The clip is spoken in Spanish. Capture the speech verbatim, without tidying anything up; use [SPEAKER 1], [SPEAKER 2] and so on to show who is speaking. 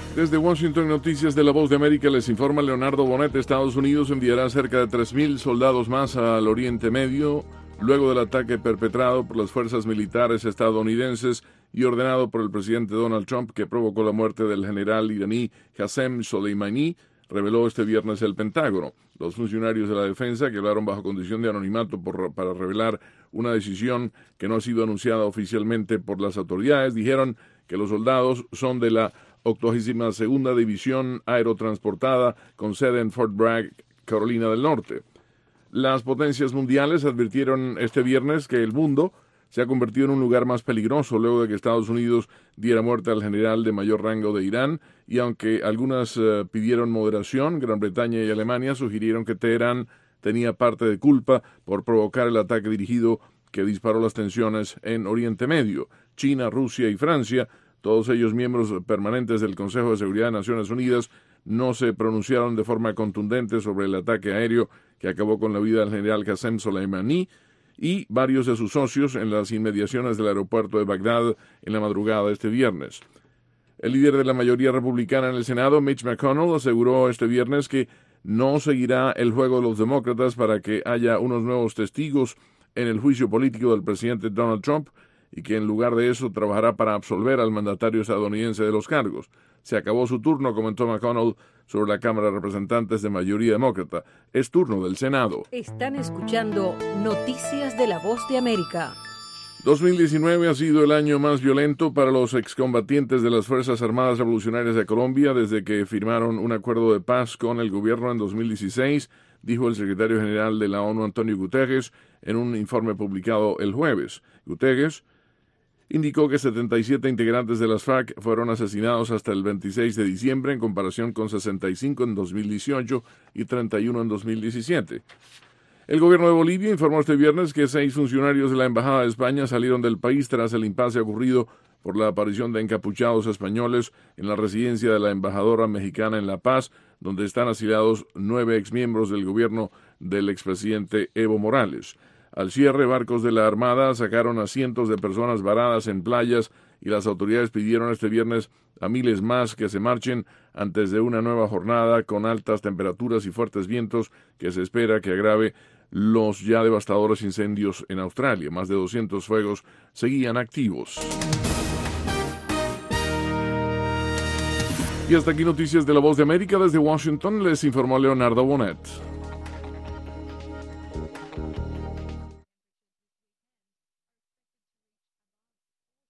[SPEAKER 1] Desde Washington, Noticias de la Voz de América, les informa Leonardo Bonet. Estados Unidos enviará cerca de tres mil soldados más al Oriente Medio luego del ataque perpetrado por las fuerzas militares estadounidenses y ordenado por el presidente Donald Trump, que provocó la muerte del general iraní Qasem Soleimani, reveló este viernes el Pentágono. Los funcionarios de la defensa, que hablaron bajo condición de anonimato por, para revelar una decisión que no ha sido anunciada oficialmente por las autoridades, dijeron que los soldados son de la octogésima segunda División Aerotransportada con sede en Fort Bragg, Carolina del Norte. Las potencias mundiales advirtieron este viernes que el mundo se ha convertido en un lugar más peligroso luego de que Estados Unidos diera muerte al general de mayor rango de Irán, y aunque algunas uh, pidieron moderación, Gran Bretaña y Alemania sugirieron que Teherán tenía parte de culpa por provocar el ataque dirigido que disparó las tensiones en Oriente Medio. China, Rusia y Francia, todos ellos miembros permanentes del Consejo de Seguridad de Naciones Unidas, no se pronunciaron de forma contundente sobre el ataque aéreo que acabó con la vida del general Qasem Soleimani y varios de sus socios en las inmediaciones del aeropuerto de Bagdad en la madrugada de este viernes. El líder de la mayoría republicana en el Senado, Mitch McConnell, aseguró este viernes que no seguirá el juego de los demócratas para que haya unos nuevos testigos en el juicio político del presidente Donald Trump, y que en lugar de eso trabajará para absolver al mandatario estadounidense de los cargos. Se acabó su turno, comentó McConnell sobre la Cámara de Representantes de mayoría demócrata. Es turno del Senado.
[SPEAKER 2] Están escuchando Noticias de la Voz de América.
[SPEAKER 1] dos mil diecinueve ha sido el año más violento para los excombatientes de las Fuerzas Armadas Revolucionarias de Colombia desde que firmaron un acuerdo de paz con el gobierno en dos mil dieciséis, dijo el secretario general de la ONU, Antonio Guterres, en un informe publicado el jueves. Guterres indicó que setenta y siete integrantes de las FARC fueron asesinados hasta el veintiséis de diciembre, en comparación con sesenta y cinco en dos mil dieciocho y treinta y uno en dos mil diecisiete. El gobierno de Bolivia informó este viernes que seis funcionarios de la Embajada de España salieron del país tras el impasse ocurrido por la aparición de encapuchados españoles en la residencia de la embajadora mexicana en La Paz, donde están asilados nueve exmiembros del gobierno del expresidente Evo Morales. Al cierre, barcos de la Armada sacaron a cientos de personas varadas en playas y las autoridades pidieron este viernes a miles más que se marchen antes de una nueva jornada con altas temperaturas y fuertes vientos que se espera que agrave los ya devastadores incendios en Australia. Más de doscientos fuegos seguían activos. Y hasta aquí Noticias de la Voz de América. Desde Washington les informó Leonardo Bonet.